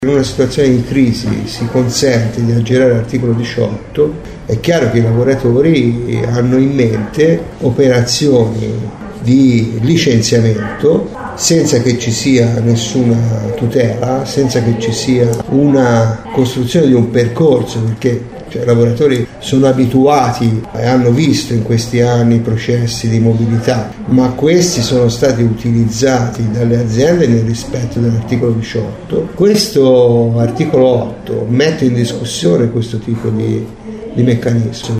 In una situazione di crisi si consente di aggirare l'articolo 18, è chiaro che i lavoratori hanno in mente operazioni di licenziamento senza che ci sia nessuna tutela, senza che ci sia una costruzione di un percorso, perché i lavoratori sono abituati e hanno visto in questi anni processi di mobilità, ma questi sono stati utilizzati dalle aziende nel rispetto dell'articolo 18. Questo articolo 8 mette in discussione questo tipo di meccanismo.